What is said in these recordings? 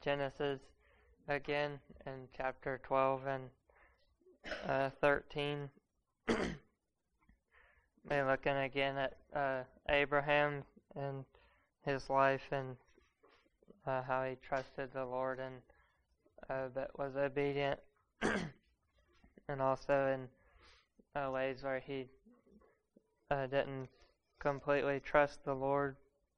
Genesis again in chapter 12 and 13. We're looking again at Abraham and his life and how he trusted the Lord and but was obedient, and also in ways where he didn't completely trust the Lord.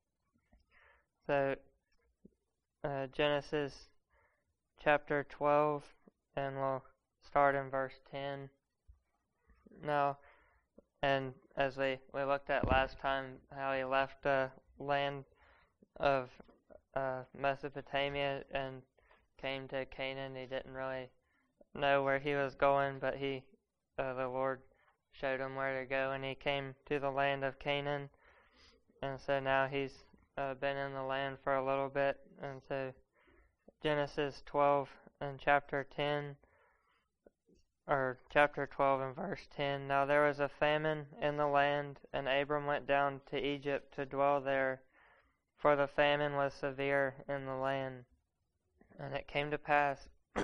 So Genesis chapter 12, and we'll start in verse 10. Now, and as we looked at last time, how he left the land of Mesopotamia and came to Canaan. He didn't really know where he was going, but the Lord showed him where to go, and he came to the land of Canaan. And so now he's been in the land for a little bit. And so Genesis 12 and chapter 10, or chapter 12 and verse 10. Now there was a famine in the land, and Abram went down to Egypt to dwell there, for the famine was severe in the land. And it came to pass,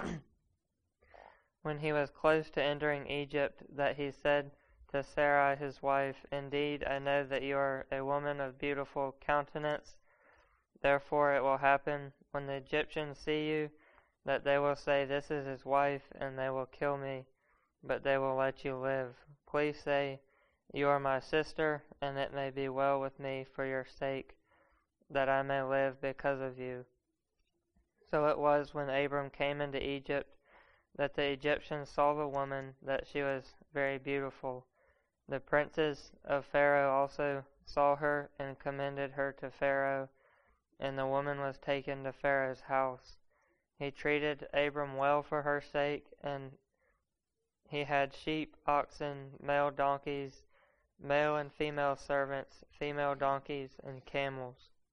when he was close to entering Egypt, that he said to Sarai his wife, Indeed, I know that you are a woman of beautiful countenance. Therefore it will happen, when the Egyptians see you, that they will say, This is his wife, and they will kill me, but they will let you live. Please say, You are my sister, and it may be well with me for your sake, that I may live because of you. So it was when Abram came into Egypt, that the Egyptians saw the woman, that she was very beautiful. The princes of Pharaoh also saw her, and commended her to Pharaoh, and the woman was taken to Pharaoh's house. He treated Abram well for her sake, and he had sheep, oxen, male donkeys, male and female servants, female donkeys, and camels.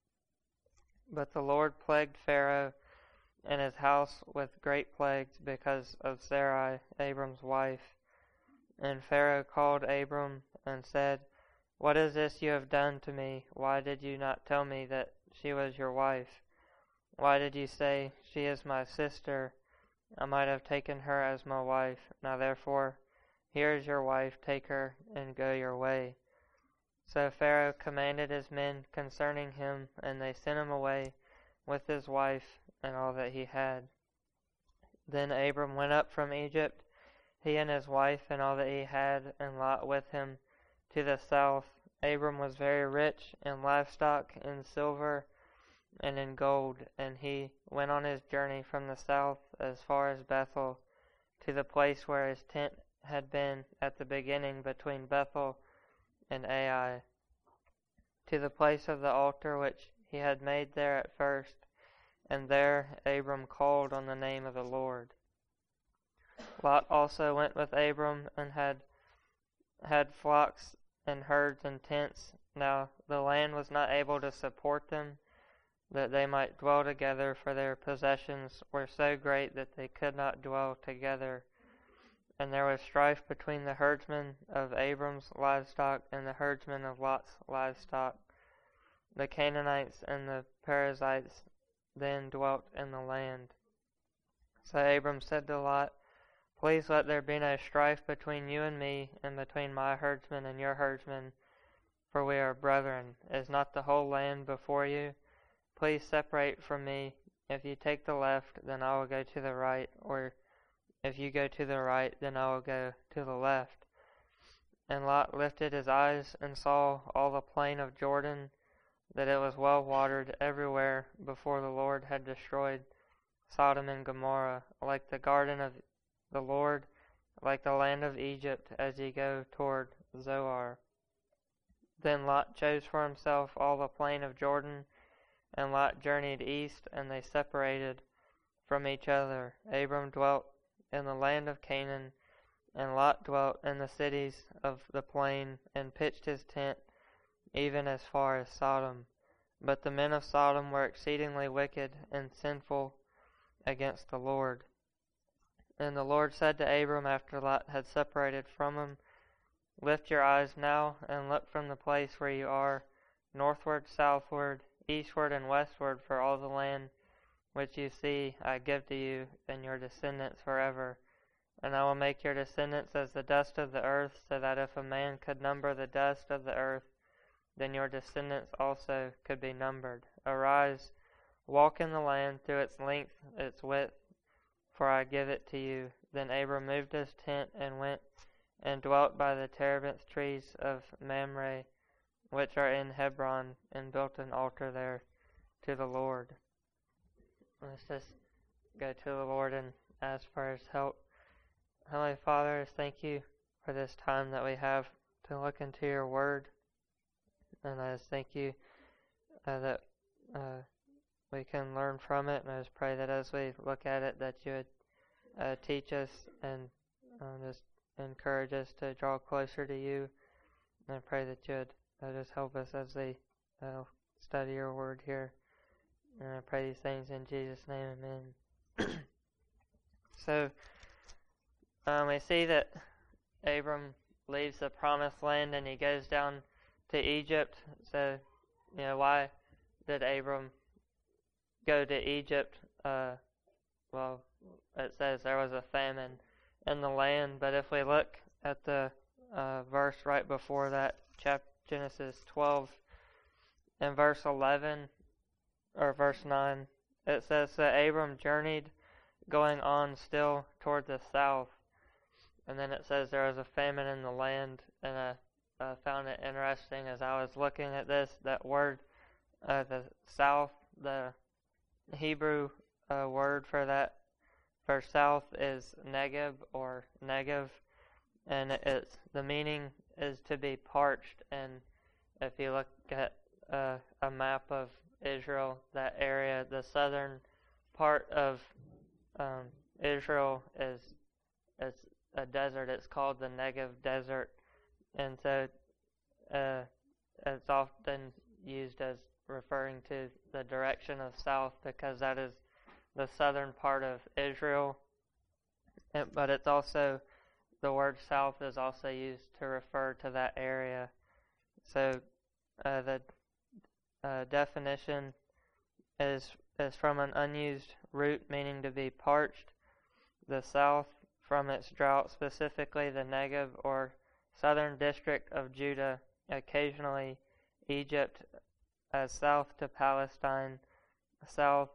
But the Lord plagued Pharaoh and his house with great plagues because of Sarai, Abram's wife. And Pharaoh called Abram and said, What is this you have done to me? Why did you not tell me that she was your wife? Why did you say, She is my sister? I might have taken her as my wife. Now therefore, here is your wife, take her, and go your way. So Pharaoh commanded his men concerning him, and they sent him away with his wife and all that he had. Then Abram went up from Egypt, he and his wife and all that he had, and Lot with him, to the south. Abram was very rich in livestock, in silver, and in gold, and he went on his journey from the south as far as Bethel, to the place where his tent had been at the beginning between Bethel and Ai, to the place of the altar which he had made there at first, and there Abram called on the name of the Lord. Lot also went with Abram, and had flocks and herds and tents. Now the land was not able to support them, that they might dwell together, for their possessions were so great that they could not dwell together. And there was strife between the herdsmen of Abram's livestock and the herdsmen of Lot's livestock. The Canaanites and the Perizzites then dwelt in the land. So Abram said to Lot, Please let there be no strife between you and me, and between my herdsmen and your herdsmen, for we are brethren. Is not the whole land before you? Please separate from me. If you take the left, then I will go to the right, or if you go to the right, then I will go to the left. And Lot lifted his eyes and saw all the plain of Jordan, that it was well watered everywhere, before the Lord had destroyed Sodom and Gomorrah, like the garden of the Lord, like the land of Egypt, as ye go toward Zoar. Then Lot chose for himself all the plain of Jordan, and Lot journeyed east, and they separated from each other. Abram dwelt in the land of Canaan, and Lot dwelt in the cities of the plain, and pitched his tent even as far as Sodom. But the men of Sodom were exceedingly wicked and sinful against the Lord. And the Lord said to Abram after Lot had separated from him, Lift your eyes now, and look from the place where you are, northward, southward, eastward, and westward, for all the land which you see I give to you and your descendants forever. And I will make your descendants as the dust of the earth, so that if a man could number the dust of the earth, then your descendants also could be numbered. Arise, walk in the land through its length, its width, for I give it to you. Then Abram moved his tent and went and dwelt by the terebinth trees of Mamre, which are in Hebron, and built an altar there to the Lord. Let's just go to the Lord and ask for His help. Heavenly Father, I thank you for this time that we have to look into your word. And I just thank you that we can learn from it. And I just pray that as we look at it, that you would teach us and just encourage us to draw closer to you. And I pray that you would just help us as we study your word here. And I pray these things in Jesus' name, amen. So, we see that Abram leaves the promised land and he goes down to Egypt. So, why did Abram go to Egypt? Well, it says there was a famine in the land, but if we look at the verse right before that, Genesis 12 and verse 11, or verse 9, it says that Abram journeyed going on still toward the south. And then it says there was a famine in the land, and I found it interesting as I was looking at this, that word, the south, the Hebrew word for south is Negev or Negev, and the meaning is to be parched. And if you look at a map of Israel, that area, the southern part of Israel is a desert. It's called the Negev Desert, and so it's often used as referring to the direction of south because that is the southern part of Israel. But it's also, the word south is also used to refer to that area. So the definition is from an unused root meaning to be parched. The south from its drought, specifically the Negev or southern district of Judah, occasionally Egypt, south to Palestine, south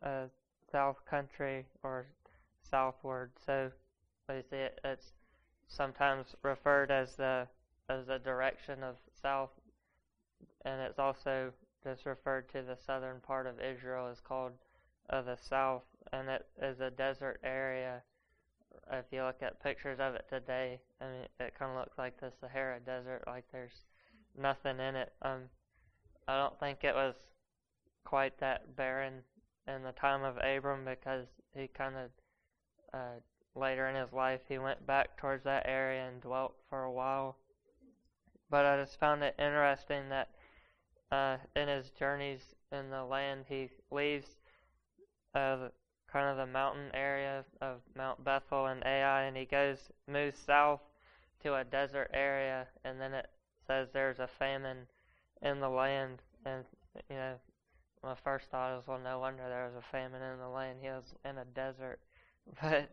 country or southward. So we see it's sometimes referred as the direction of south, and it's also just referred to the southern part of Israel is called the south, and it is a desert area. If you look at pictures of it today, I mean, it kind of looks like the Sahara Desert, like there's nothing in it. I don't think it was quite that barren in the time of Abram, because he kind of later in his life he went back towards that area and dwelt for a while. But I just found it interesting that in his journeys in the land, he leaves kind of the mountain area of Mount Bethel and Ai, and he moves south to a desert area, and then it says there's a famine in the land. And my first thought was, well, no wonder there was a famine in the land. He was in a desert. But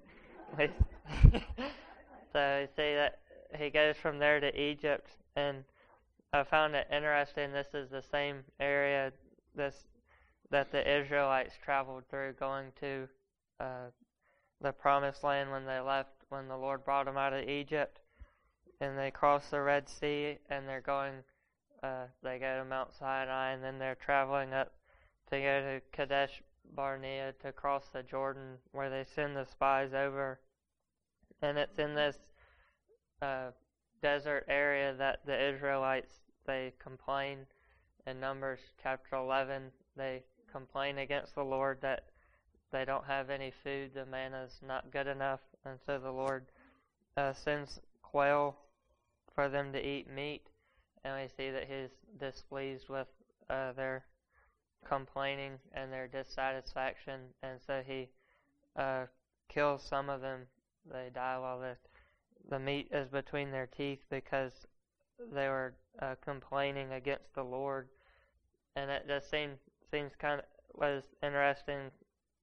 so you see that he goes from there to Egypt, and I found it interesting. This is the same area that the Israelites traveled through going to the promised land when they left, when the Lord brought them out of Egypt, and they crossed the Red Sea, and they're going, they go to Mount Sinai, and then they're traveling up to go to Kadesh Barnea to cross the Jordan, where they send the spies over. And it's in this desert area that the Israelites, they complain. In Numbers chapter 11, they complain against the Lord that they don't have any food, the manna's not good enough, and so the Lord sends quail for them to eat meat, and we see that He's displeased with their complaining and their dissatisfaction, and so He kills some of them. They die while the meat is between their teeth because they were complaining against the Lord. And it just seems kind of was interesting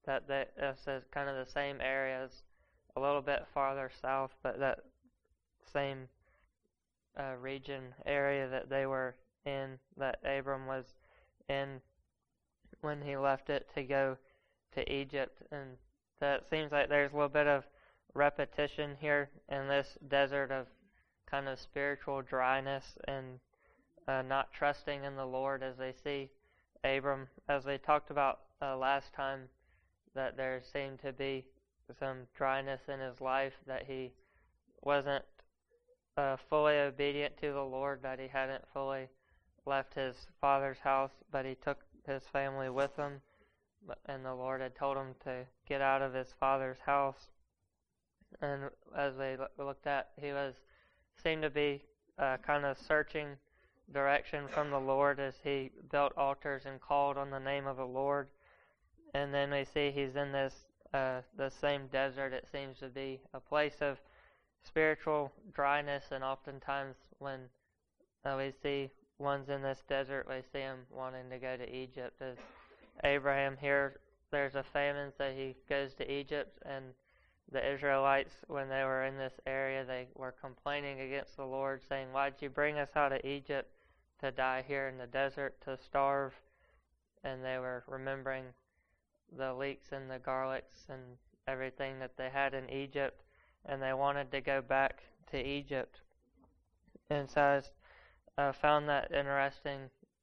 that this is kind of the same areas, a little bit farther south, but that same region area that they were in, that Abram was in when he left it to go to Egypt. And that seems like there's a little bit of repetition here in this desert of kind of spiritual dryness and not trusting in the Lord, as they see Abram, as they talked about last time, that there seemed to be some dryness in his life, that he wasn't fully obedient to the Lord, that he hadn't fully left his father's house, but he took his family with him, and the Lord had told him to get out of his father's house. And as we looked at, he seemed to be kind of searching direction from the Lord as he built altars and called on the name of the Lord. And then we see he's in this the same desert. It seems to be a place of spiritual dryness, and oftentimes when we see ones in this desert, we see them wanting to go to Egypt. As Abraham here, there's a famine, so he goes to Egypt, and the Israelites, when they were in this area, they were complaining against the Lord, saying, "Why'd you bring us out of Egypt to die here in the desert, to starve?" And they were remembering the leeks and the garlics and everything that they had in Egypt, and they wanted to go back to Egypt. And so I found that interesting,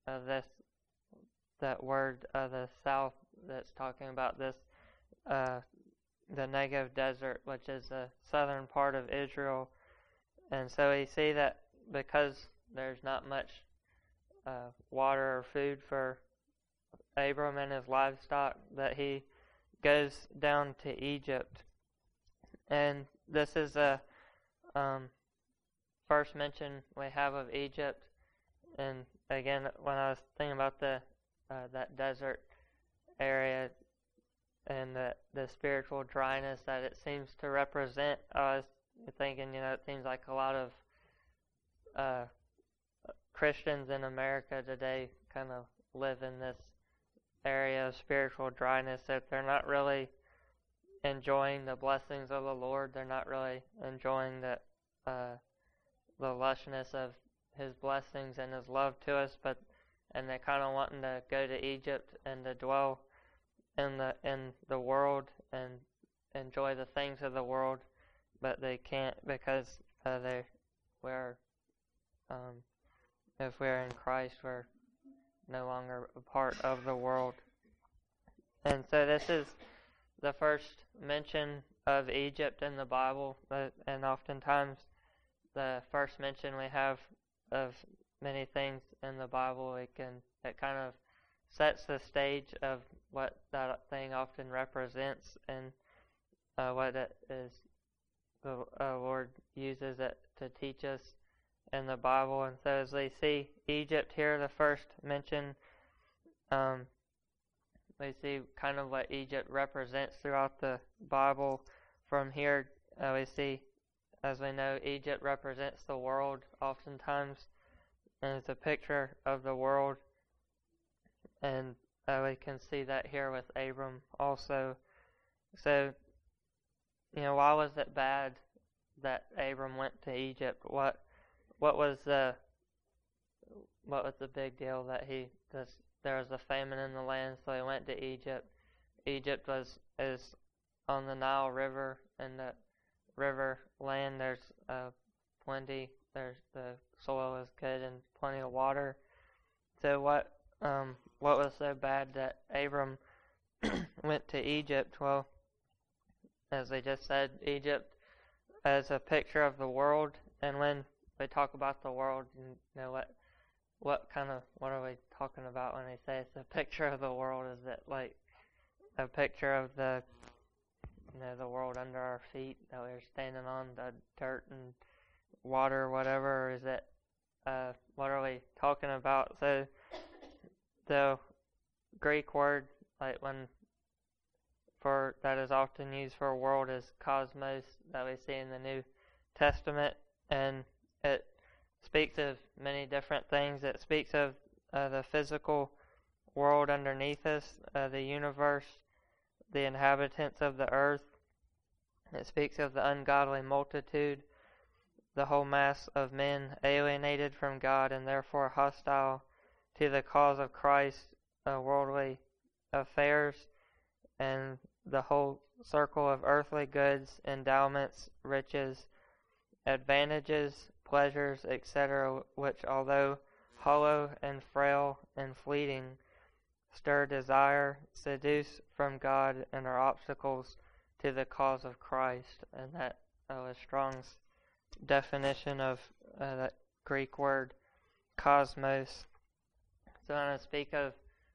that word, the south, that's talking about this, the Negev desert, which is the southern part of Israel. And so we see that because there's not much water or food for Abram and his livestock, that he goes down to Egypt. And this is a first mention we have of Egypt. And again, when I was thinking about that desert area and the spiritual dryness that it seems to represent, I was thinking, it seems like a lot of Christians in America today kind of live in this area of spiritual dryness, that they're not really enjoying the blessings of the Lord. They're not really enjoying the lushness of His blessings and His love to us, and they're kind of wanting to go to Egypt and to dwell in the world and enjoy the things of the world, but they can't, because if we're in Christ, we're no longer a part of the world. And so this is the first mention of Egypt in the Bible, and oftentimes the first mention we have of many things in the Bible, it kind of sets the stage of what that thing often represents, and what it is the Lord uses it to teach us in the Bible. And so as we see Egypt here, the first mention, we see kind of what Egypt represents throughout the Bible. From here, we see, as we know, Egypt represents the world oftentimes, and it's a picture of the world. And we can see that here with Abram also. So, why was it bad that Abram went to Egypt? What was the big deal that there was a famine in the land, so he went to Egypt. Egypt is on the Nile River, and the river land, there's plenty. The soil is good and plenty of water. So what was so bad that Abram went to Egypt? Well, as they just said, Egypt is a picture of the world, and when we talk about the world, what are we talking about when they say it's a picture of the world? Is it like a picture of the world under our feet that we're standing on, the dirt and water, whatever? Or is it, what are we talking about? So the Greek word, that is often used for a world, is cosmos, that we see in the New Testament, and it speaks of many different things. It speaks of the physical world underneath us, the universe, the inhabitants of the earth. It speaks of the ungodly multitude, the whole mass of men alienated from God and therefore hostile to the cause of Christ, worldly affairs, and the whole circle of earthly goods, endowments, riches, advantages, pleasures, etc., which, although hollow and frail and fleeting, stir desire, seduce from God, and are obstacles to the cause of Christ. And that was Strong's definition of that Greek word cosmos. So when I speak of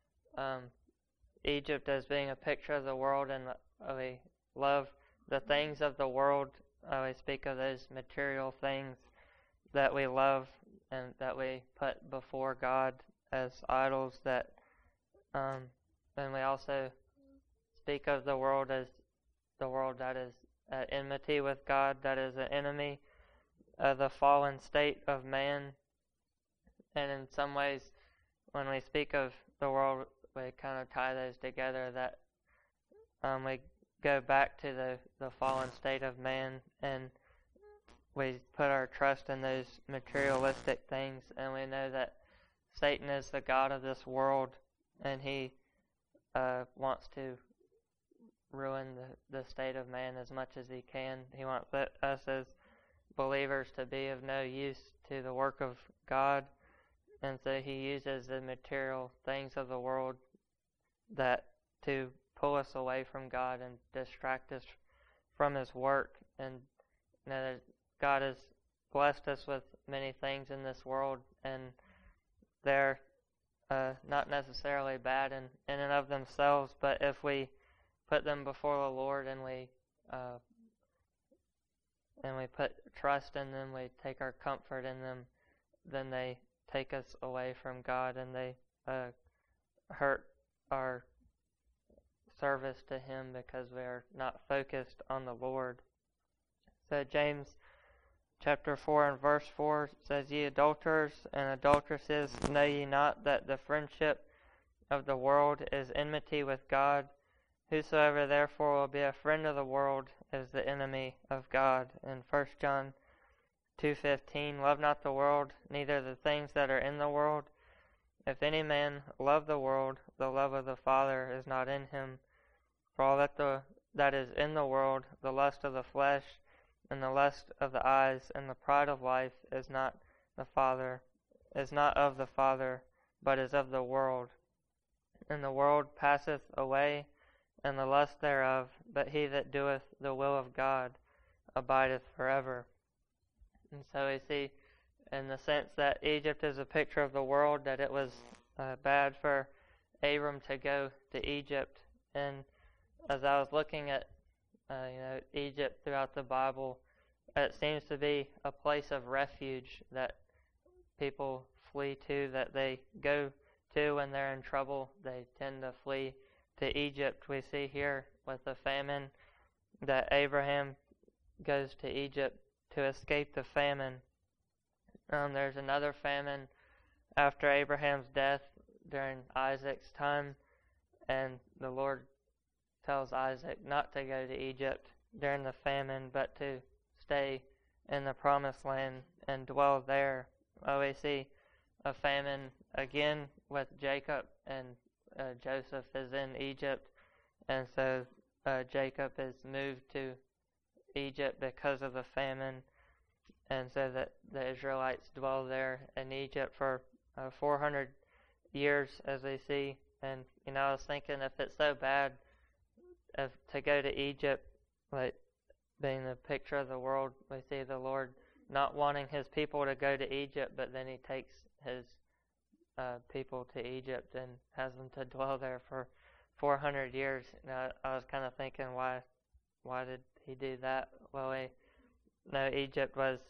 Egypt as being a picture of the world, and we love the things of the world, we speak of those material things that we love and that we put before God as idols, that and we also speak of the world as the world that is at enmity with God, that is an enemy of the fallen state of man. And in some ways, when we speak of the world, we kind of tie those together, that we go back to the fallen state of man, and we put our trust in those materialistic things, and we know that Satan is the god of this world, and he wants to ruin the state of man as much as he can. He wants us as believers to be of no use to the work of God, and so he uses the material things of the world that to pull us away from God and distract us from his work. And you know, God has blessed us with many things in this world, and they're not necessarily bad in and of themselves, but if we put them before the Lord and we put trust in them, we take our comfort in them, then they take us away from God, and they hurt our service to him because we are not focused on the Lord. So James chapter 4 and verse 4 says, Ye adulterers and adulteresses, know ye not that the friendship of the world is enmity with God? Whosoever therefore will be a friend of the world is the enemy of God. In 1 John 2:15, Love not the world, neither the things that are in the world. If any man love the world, the love of the Father is not in him. For all that is in the world, the lust of the flesh, and the lust of the eyes, and the pride of life, is not of the Father, but is of the world. And the world passeth away, and the lust thereof, but he that doeth the will of God abideth forever. And so we see, in the sense that Egypt is a picture of the world, that it was bad for Abram to go to Egypt. And as I was looking at Egypt throughout the Bible, it seems to be a place of refuge that people flee to, that they go to when they're in trouble. They tend to flee to Egypt. We see here with the famine that Abraham goes to Egypt to escape the famine. There's another famine after Abraham's death during Isaac's time, and the Lord tells Isaac not to go to Egypt during the famine, but to stay in the promised land and dwell there. We see a famine again with Jacob, and Joseph is in Egypt, and so Jacob is moved to Egypt because of the famine, and so that the Israelites dwell there in Egypt for 400 years, as we see. And I was thinking, if it's so bad to go to Egypt, like being the picture of the world, we see the Lord not wanting his people to go to Egypt, but then he takes his people to Egypt and has them to dwell there for 400 years. I was kind of thinking, why did he do that? Well, Egypt was,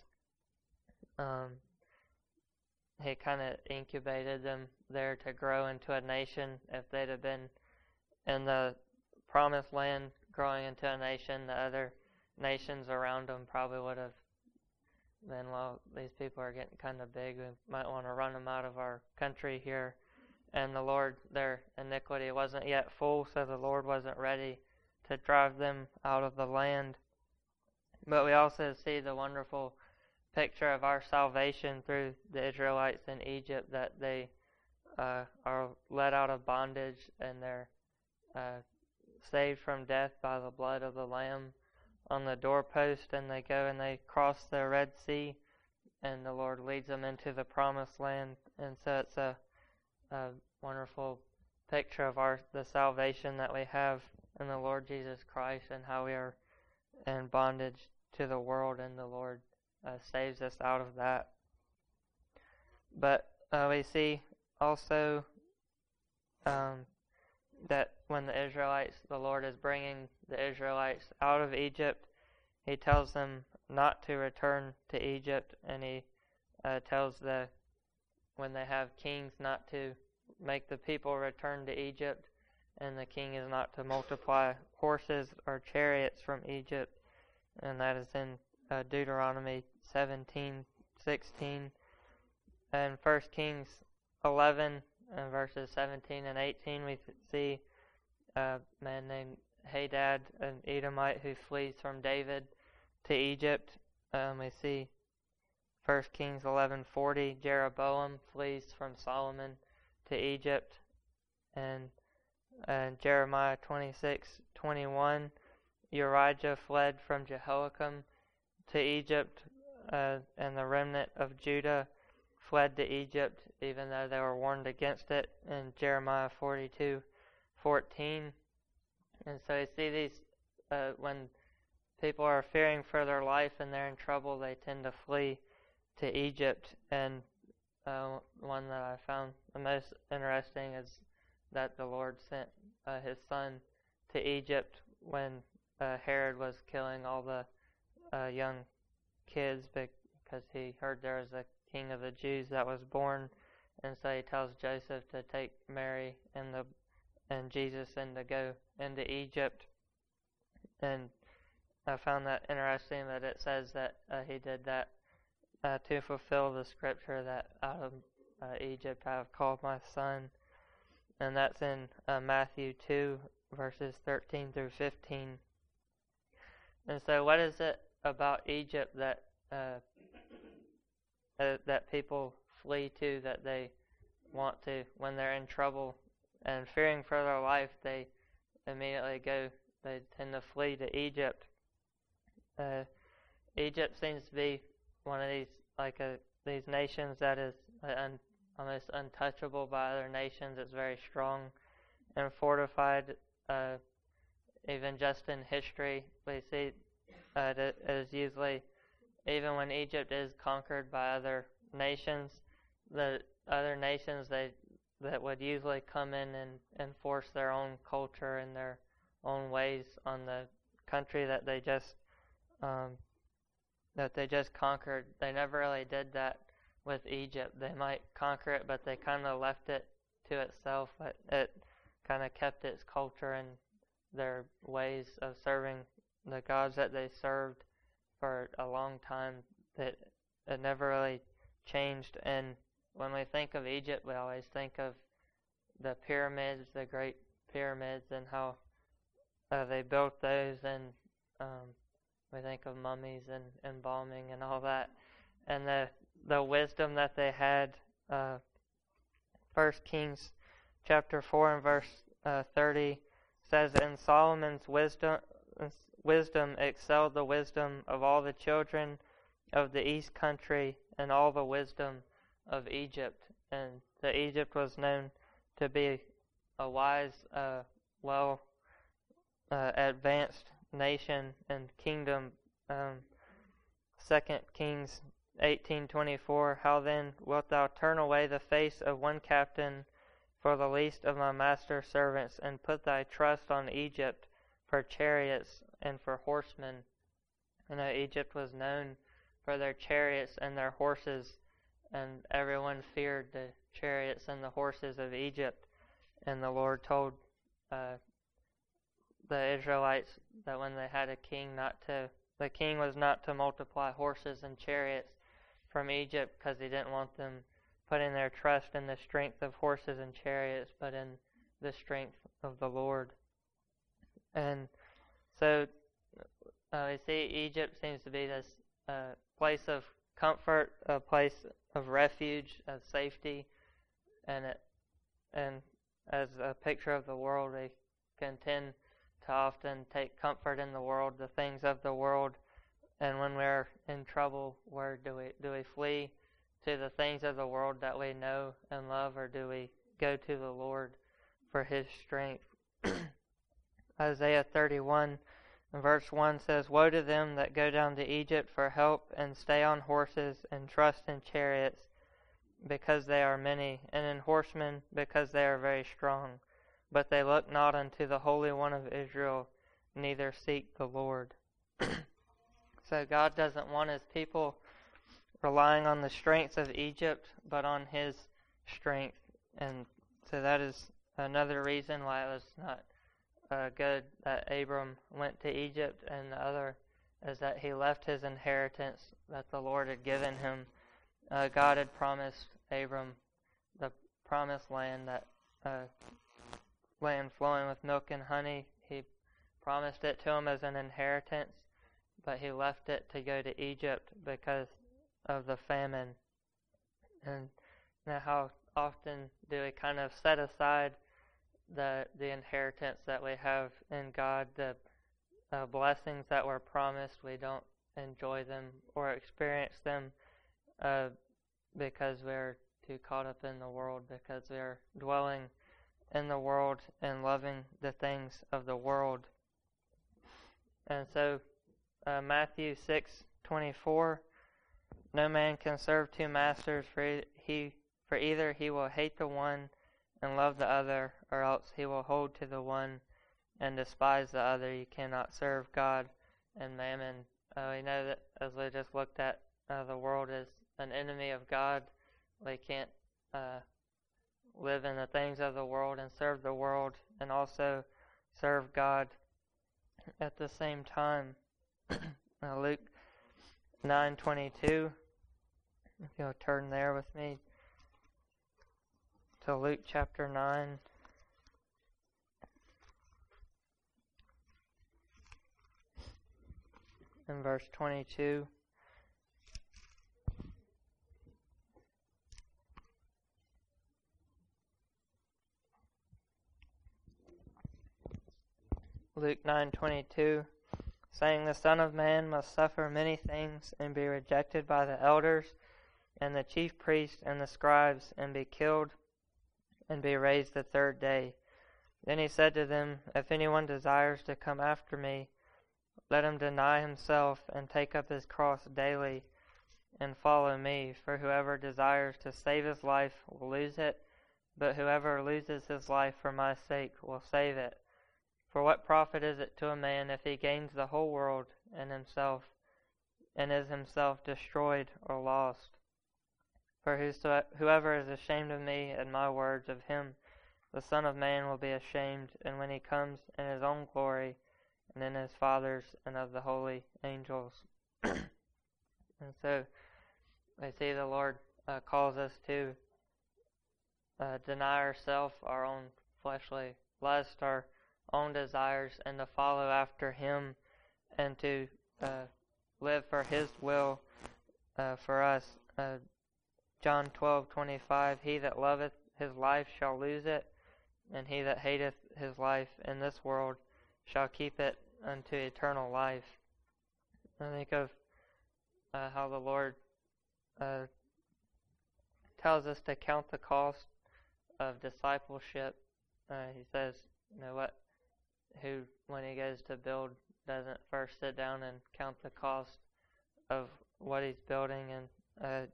he kind of incubated them there to grow into a nation. If they'd have been in the promised land growing into a nation, the other nations around them probably would have been, well, these people are getting kind of big, we might want to run them out of our country here. And the Lord, their iniquity wasn't yet full, so the Lord wasn't ready to drive them out of the land. But we also see the wonderful picture of our salvation through the Israelites in Egypt, that they are led out of bondage and they're saved from death by the blood of the Lamb on the doorpost, and they go and they cross the Red Sea, and the Lord leads them into the Promised Land. And so it's a wonderful picture of the salvation that we have in the Lord Jesus Christ, and how we are in bondage to the world, and the Lord saves us out of that. But we see also that when the Lord is bringing the Israelites out of Egypt, He tells them not to return to Egypt, and He tells when they have kings, not to make the people return to Egypt, and the king is not to multiply horses or chariots from Egypt, and that is in Deuteronomy 17:16. And 1 Kings 11 and verses 17 and 18, we see a man named Hadad, an Edomite, who flees from David to Egypt. We see 1 Kings 11:40, Jeroboam flees from Solomon to Egypt, and Jeremiah 26:21, Urijah fled from Jehoiakim to Egypt, and the remnant of Judah fled to Egypt, even though they were warned against it, in Jeremiah 42:14. And so you see these, when people are fearing for their life and they're in trouble, they tend to flee to Egypt. And one that I found the most interesting is that the Lord sent His Son to Egypt when Herod was killing all the young kids, because he heard there was a king of the Jews that was born, and so He tells Joseph to take Mary and Jesus and to go into Egypt. And I found that interesting, that it says that He did that to fulfill the scripture that out of Egypt I have called my son. And that's in Matthew 2 verses 13 through 15. And so what is it about Egypt that that people flee to, that they want to, when they're in trouble and fearing for their life, they immediately they tend to flee to Egypt? Egypt seems to be one of these nations that is almost untouchable by other nations. It's very strong and fortified. Even just in history, we see it is usually, even when Egypt is conquered by other nations, the other nations that would usually come in and enforce their own culture and their own ways on the country that they just conquered. They never really did that with Egypt. They might conquer it, but they kind of left it to itself. But it kind of kept its culture and their ways of serving the gods that they served for a long time. That it never really changed. And when we think of Egypt, we always think of the pyramids, the great pyramids, and how they built those, and we think of mummies and embalming and all that, and the wisdom that they had. 1 Kings chapter 4 and verse 30 says, "And Solomon's wisdom excelled the wisdom of all the children of the east country, and all the wisdom of Egypt." And that Egypt was known to be a wise, advanced nation and kingdom. 2 Kings 18:24, "How then wilt thou turn away the face of one captain for the least of my master's servants, and put thy trust on Egypt for chariots and for horsemen?" Egypt was known for their chariots and their horses, and everyone feared the chariots and the horses of Egypt. And the Lord told the Israelites that when they had a king, the king was not to multiply horses and chariots from Egypt, because He didn't want them putting their trust in the strength of horses and chariots, but in the strength of the Lord. And So we see Egypt seems to be this place of comfort, a place of refuge, of safety, and as a picture of the world, we can tend to often take comfort in the world, the things of the world, and when we're in trouble, where do we flee to the things of the world that we know and love, or do we go to the Lord for His strength? Isaiah 31 verse 1 says, "Woe to them that go down to Egypt for help, and stay on horses, and trust in chariots, because they are many, and in horsemen, because they are very strong. But they look not unto the Holy One of Israel, neither seek the Lord." So God doesn't want His people relying on the strength of Egypt, but on His strength. And so that is another reason why it was not good that Abram went to Egypt, and the other is that he left his inheritance that the Lord had given him. God had promised Abram the promised land, that land flowing with milk and honey. He promised it to him as an inheritance, but he left it to go to Egypt because of the famine. And now, how often do we kind of set aside the inheritance that we have in God, the blessings that were promised? We don't enjoy them or experience them because we're too caught up in the world, because we're dwelling in the world and loving the things of the world. And so Matthew 6:24, "No man can serve two masters, for either he will hate the one and love the other, or else he will hold to the one and despise the other. You cannot serve God and mammon." We know that, as we just looked at, the world is an enemy of God. We can't live in the things of the world and serve the world and also serve God at the same time. Luke 9:22, if you'll turn there with me to Luke chapter 9. In verse 22. Luke 9:22, saying, "The Son of Man must suffer many things, and be rejected by the elders and the chief priests and the scribes, and be killed, and be raised the third day." Then he said to them, "If anyone desires to come after me, let him deny himself, and take up his cross daily, and follow me. For whoever desires to save his life will lose it, but whoever loses his life for my sake will save it. For what profit is it to a man if he gains the whole world and is himself destroyed or lost? For whoever is ashamed of me and my words, of him the Son of Man will be ashamed, and when he comes in his own glory, and in his Father's and of the holy angels." And so we see the Lord calls us to deny ourselves, our own fleshly lust, our own desires, and to follow after Him, and to live for His will for us. John 12:25, "He that loveth his life shall lose it, and he that hateth his life in this world shall keep it unto eternal life." I think of how the Lord tells us to count the cost of discipleship. He says, who, when he goes to build, doesn't first sit down and count the cost of what he's building? And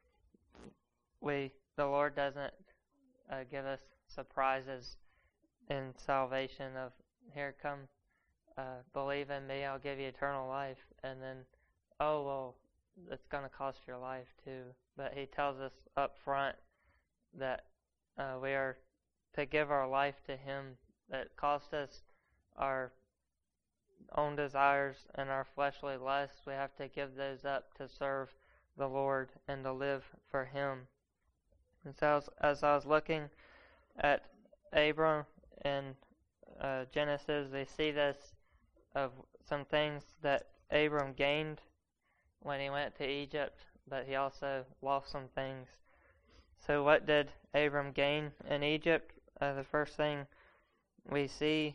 the Lord doesn't give us surprises in salvation of, "Here, come, believe in me, I'll give you eternal life," and then, "Oh, well, it's going to cost your life too." But He tells us up front that we are to give our life to Him. That cost us our own desires and our fleshly lusts. We have to give those up to serve the Lord and to live for Him. And so as I was looking at Abram in Genesis, we see this of some things that Abram gained when he went to Egypt, but he also lost some things. So what did Abram gain in Egypt? The first thing we see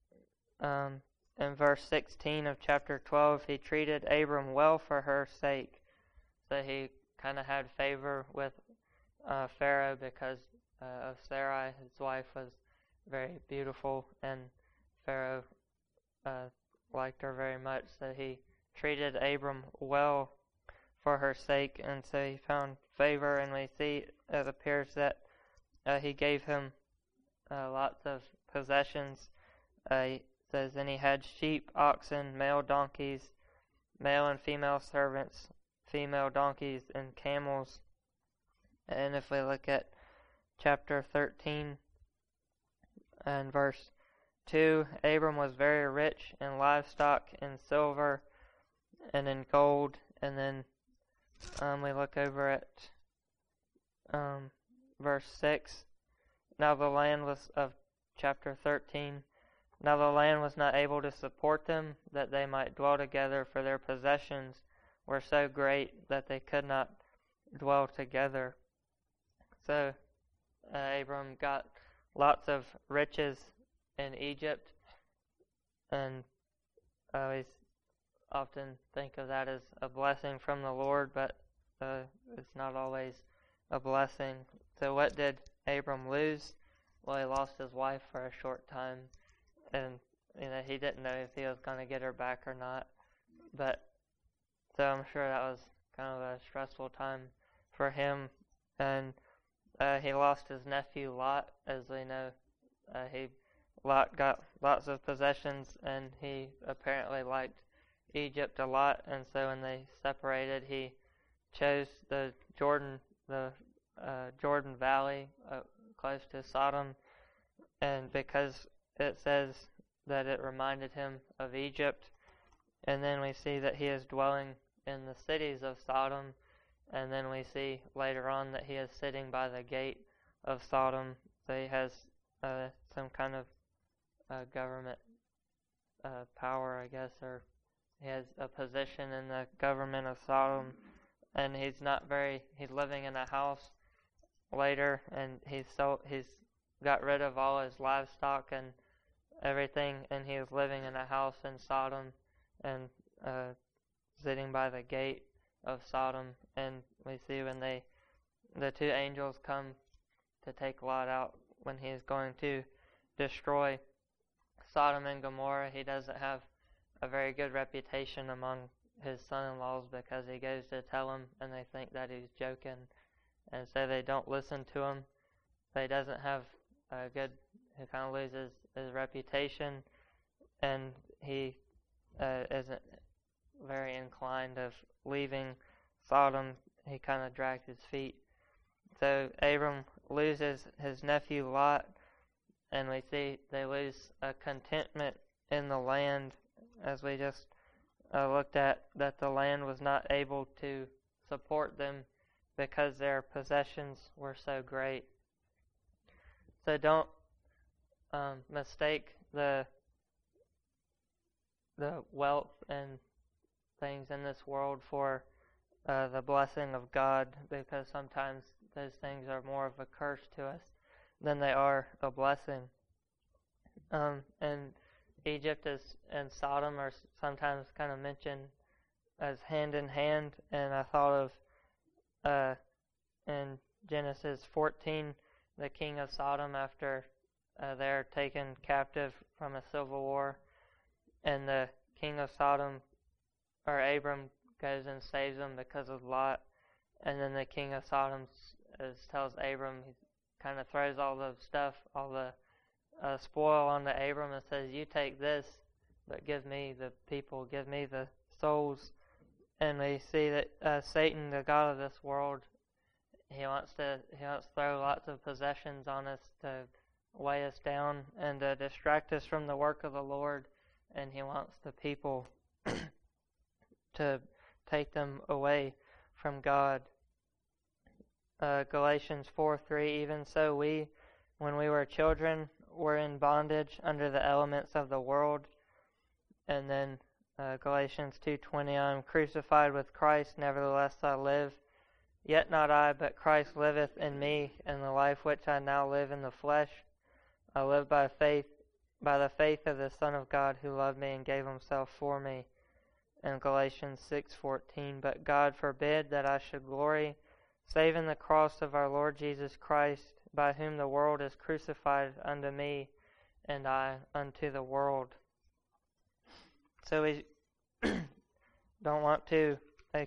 in verse 16 of chapter 12, he treated Abram well for her sake. So he kind of had favor with Pharaoh because of Sarai. His wife was very beautiful, and Pharaoh liked her very much. So he treated Abram well for her sake, and so he found favor. And we see it appears that he gave him lots of possessions. It says, and he had sheep, oxen, male donkeys, male and female servants, female donkeys, and camels. And if we look at chapter 13 and verse 2, Abram was very rich in livestock, in silver, and in gold. And then we look over at verse 6. Now the land was of chapter 13. Now the land was not able to support them, that they might dwell together, for their possessions were so great that they could not dwell together. So Abram got lots of riches in Egypt, and I always often think of that as a blessing from the Lord, but it's not always a blessing. So what did Abram lose? Well, he lost his wife for a short time, and he didn't know if he was going to get her back or not. But so I'm sure that was kind of a stressful time for him. And he lost his nephew Lot, as we know. Lot got lots of possessions, and he apparently liked Egypt a lot. And so when they separated, he chose the Jordan Valley, close to Sodom, and because it says that it reminded him of Egypt. And then we see that he is dwelling in the cities of Sodom, and then we see later on that he is sitting by the gate of Sodom. So he has some kind of government power, I guess, or he has a position in the government of Sodom, and he's living in a house later, and he's got rid of all his livestock and everything, and he was living in a house in Sodom and sitting by the gate of Sodom. And we see when the two angels come to take Lot out when he is going to destroy Sodom and Gomorrah, he doesn't have a very good reputation among his son-in-laws because he goes to tell them and they think that he's joking, and so they don't listen to him. But he doesn't have he kind of loses his reputation, and he isn't very inclined of leaving Sodom. He kind of drags his feet. So Abram loses his nephew Lot, and we see they lose a contentment in the land, as we just looked at, that the land was not able to support them because their possessions were so great. So don't mistake the wealth and things in this world for the blessing of God, because sometimes those things are more of a curse to us than they are a blessing. And Egypt and Sodom are sometimes kind of mentioned as hand in hand, and I thought of in Genesis 14, the king of Sodom, after they're taken captive from a civil war, and the king of Sodom, or Abram, goes and saves them because of Lot, and then the king of Sodom tells Abram, he kind of throws all the stuff, all the spoil onto Abram and says, you take this, but give me the people, give me the souls. And we see that Satan, the god of this world, he wants to throw lots of possessions on us to weigh us down and to distract us from the work of the Lord, and he wants the people to take them away from God. Galatians 4:3, even so we, when we were children, were in bondage under the elements of the world. And then Galatians 2:20, I am crucified with Christ, nevertheless I live. Yet not I, but Christ liveth in me, and the life which I now live in the flesh, I live by the faith of the Son of God, who loved me and gave himself for me. And Galatians 6:14, but God forbid that I should glory, save in the cross of our Lord Jesus Christ, by whom the world is crucified unto me, and I unto the world. So we don't want to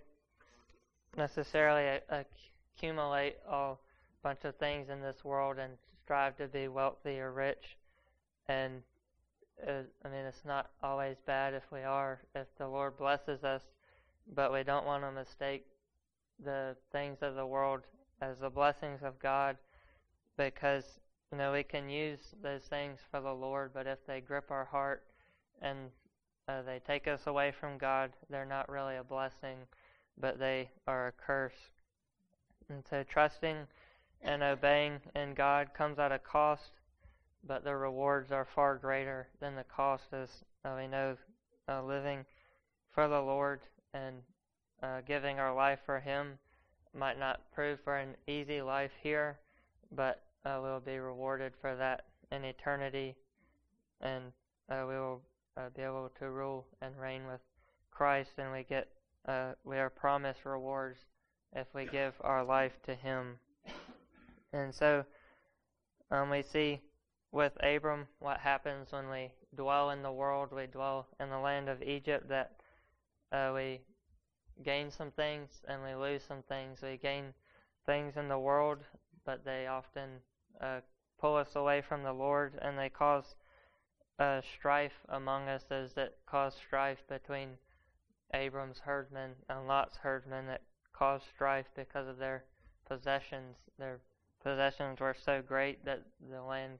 necessarily accumulate a bunch of things in this world and strive to be wealthy or rich. And it's not always bad if we are, if the Lord blesses us, but we don't want to mistake the things of the world as the blessings of God, because we can use those things for the Lord, but if they grip our heart and they take us away from God, they're not really a blessing, but they are a curse. And so trusting and obeying in God comes at a cost, but the rewards are far greater than the cost, as we know living for the Lord and giving our life for Him might not prove for an easy life here, but we'll be rewarded for that in eternity, and we will be able to rule and reign with Christ, and we are promised rewards if we give our life to Him. And so we see with Abram what happens when we dwell in the world, we dwell in the land of Egypt, that we gain some things and we lose some things. We gain things in the world, but they often pull us away from the Lord, and they cause strife among us, as it caused strife between Abram's herdmen and Lot's herdmen, that caused strife because of their possessions. Their possessions were so great that the land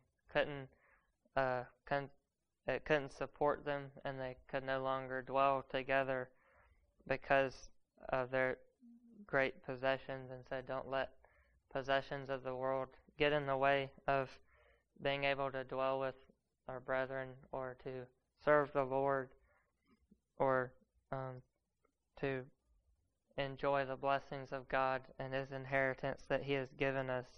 couldn't support them, and they could no longer dwell together because of their great possessions. And so don't let possessions of the world get in the way of being able to dwell with our brethren, or to serve the Lord, or to enjoy the blessings of God and His inheritance that He has given us.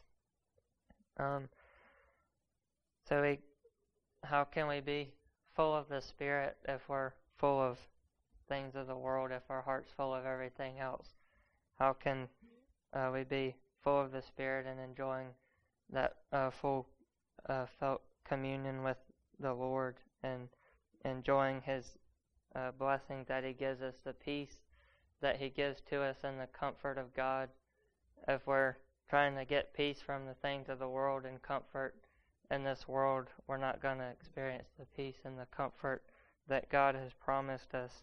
How can we be full of the Spirit if we're full of things of the world, if our heart's full of everything else? How can we be full of the Spirit and enjoying that full felt communion with the Lord, and enjoying His blessings that He gives us, the peace that He gives to us, and the comfort of God? If we're trying to get peace from the things of the world and comfort in this world, we're not going to experience the peace and the comfort that God has promised us.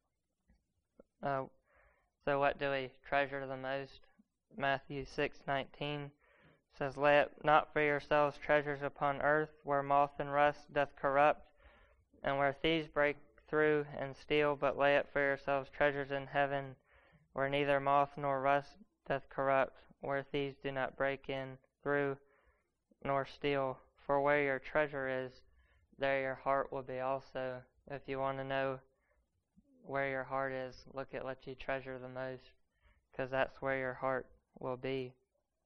So what do we treasure the most? Matthew 6:19 says, lay up not for yourselves treasures upon earth, where moth and rust doth corrupt, and where thieves break through and steal, but lay up for yourselves treasures in heaven, where neither moth nor rust doth corrupt, where thieves do not break in through nor steal. For where your treasure is, there your heart will be also. If you want to know where your heart is, look at what you treasure the most, because that's where your heart will be.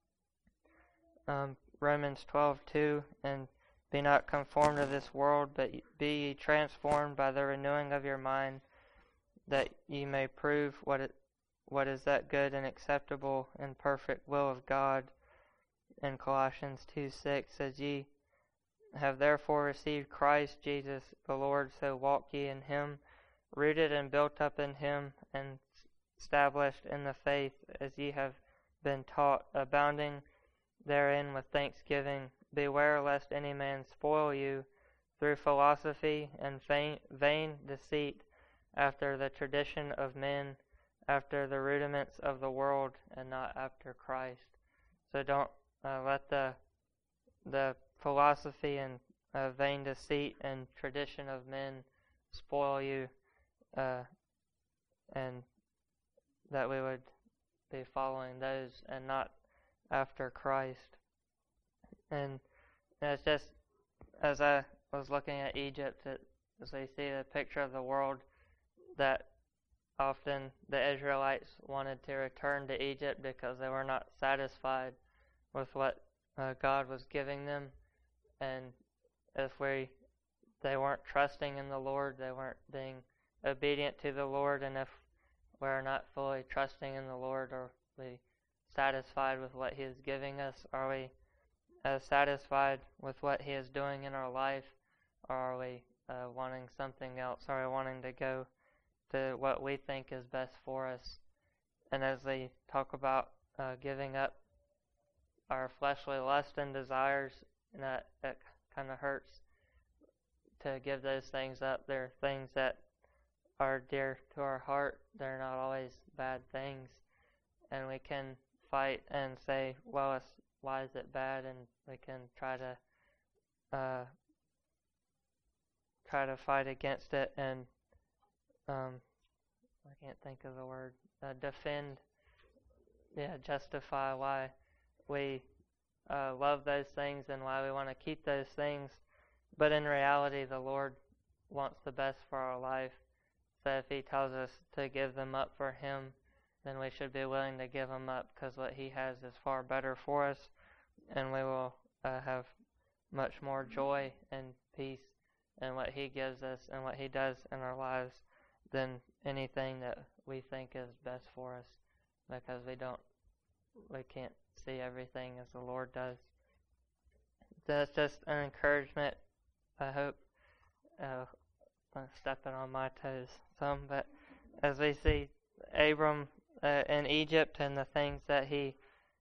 Romans 12:2, and be not conformed to this world, but be ye transformed by the renewing of your mind, that ye may prove what is that good and acceptable and perfect will of God. And Colossians 2:6 says, ye have therefore received Christ Jesus the Lord, so walk ye in Him, rooted and built up in Him, and established in the faith as ye have been taught, abounding therein with thanksgiving. Beware lest any man spoil you through philosophy and vain deceit, after the tradition of men, after the rudiments of the world, and not after Christ. So don't let the philosophy and vain deceit and tradition of men spoil you, and that we would be following those and not after Christ. And it's just, as I was looking at Egypt, as we see the picture of the world, that often the Israelites wanted to return to Egypt because they were not satisfied with what God was giving them, and if they weren't trusting in the Lord, they weren't being obedient to the Lord, and if we're not fully trusting in the Lord, are we satisfied with what He is giving us? Are we satisfied with what He is doing in our life, or are we wanting something else? Are we wanting to go to what we think is best for us? And as they talk about giving up our fleshly lust and desires, and that kind of hurts to give those things up. They're things that are dear to our heart. They're not always bad things, and we can fight and say, well, why is it bad? And we can try to fight against it, and I can't think of the word, justify why we love those things and why we want to keep those things. But in reality, the Lord wants the best for our life. So if He tells us to give them up for Him, then we should be willing to give them up, because what He has is far better for us, and we will have much more joy and peace in what He gives us and what He does in our lives than anything that we think is best for us, because we can't see everything as the Lord does. That's just an encouragement. I hope I'm stepping on my toes some, but as we see Abram in Egypt and the things that he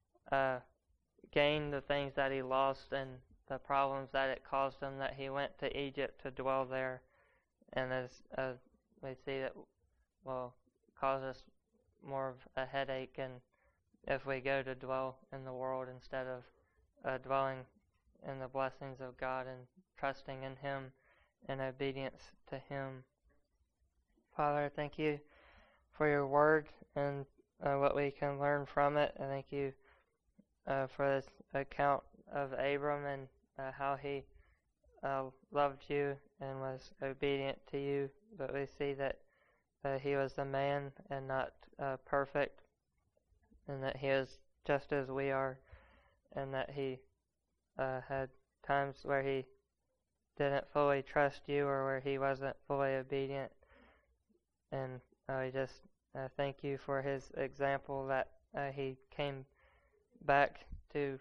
gained, the things that he lost, and the problems that it caused him, that he went to Egypt to dwell there, and as we see that will cause us more of a headache, and if we go to dwell in the world instead of dwelling in the blessings of God and trusting in Him and obedience to Him. Father, I thank You for Your Word and what we can learn from it. I thank You for this account of Abram and how he loved You and was obedient to You. But we see that he was a man and not perfect, and that he is just as we are, and that he had times where he didn't fully trust You, or where he wasn't fully obedient. And we just thank You for his example, that he came back to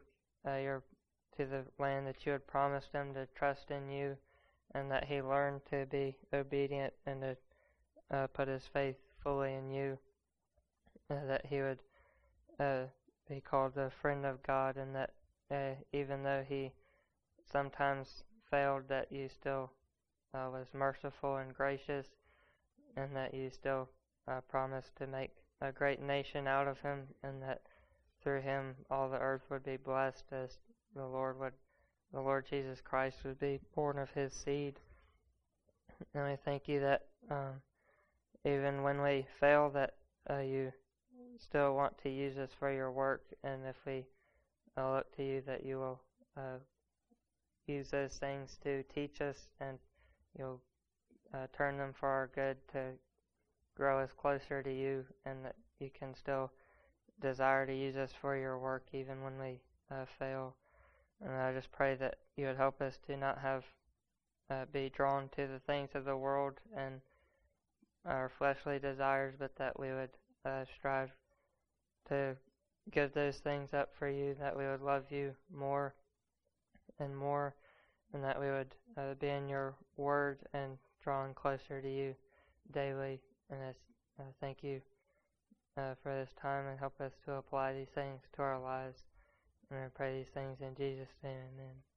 the land that You had promised him, to trust in You, and that he learned to be obedient and to put his faith fully in You, that he would be called a friend of God, and that even though he sometimes failed, that You still was merciful and gracious, and that You still promised to make a great nation out of him, and that through him all the earth would be blessed, as the Lord Jesus Christ would be born of his seed. And I thank You that even when we fail, that You still want to use us for Your work, and if we look to You, that You will use those things to teach us, and You'll turn them for our good, to grow us closer to You, and that You can still desire to use us for Your work even when we fail. And I just pray that You would help us to not be drawn to the things of the world and our fleshly desires, but that we would strive to give those things up for You, that we would love You more and more, and that we would be in Your Word and drawing closer to You daily. And I thank You for this time, and help us to apply these things to our lives. And I pray these things in Jesus' name, amen.